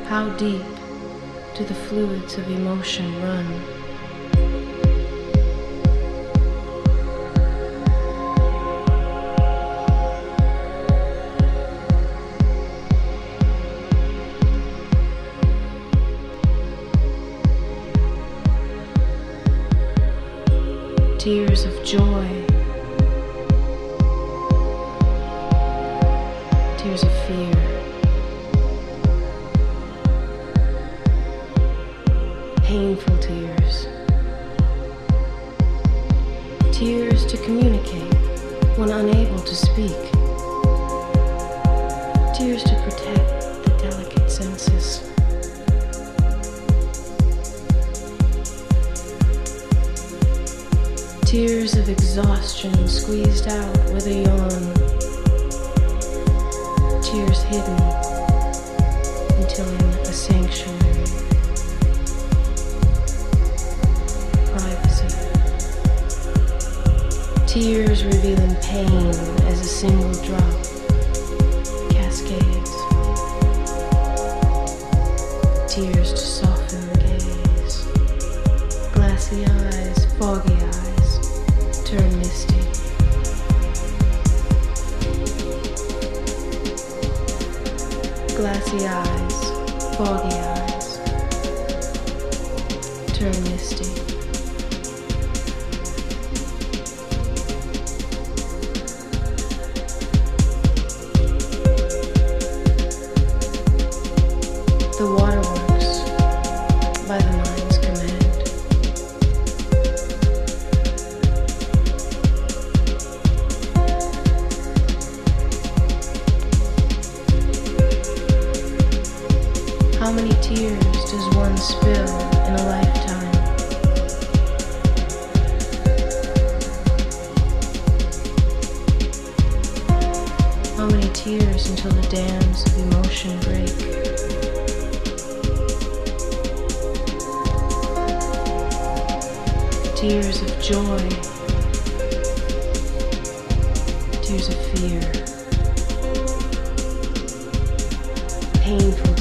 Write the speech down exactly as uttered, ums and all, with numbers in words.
How deep do the fluids of emotion run? Tears of joy, tears of fear, painful tears, tears to communicate when unable to speak, tears to protect the delicate senses. Tears of exhaustion squeezed out with a yawn. Tears hidden until in a sanctuary. Privacy. Tears revealing pain as a single drop. Cascades. Tears to soften the gaze. Glassy eyes, foggy eyes. Turn misty. Glassy eyes, foggy eyes, turn misty. The waterworks by the mind's command. How many tears does one spill in a lifetime? How many tears until the dams of emotion break? Tears of joy, tears of fear, painful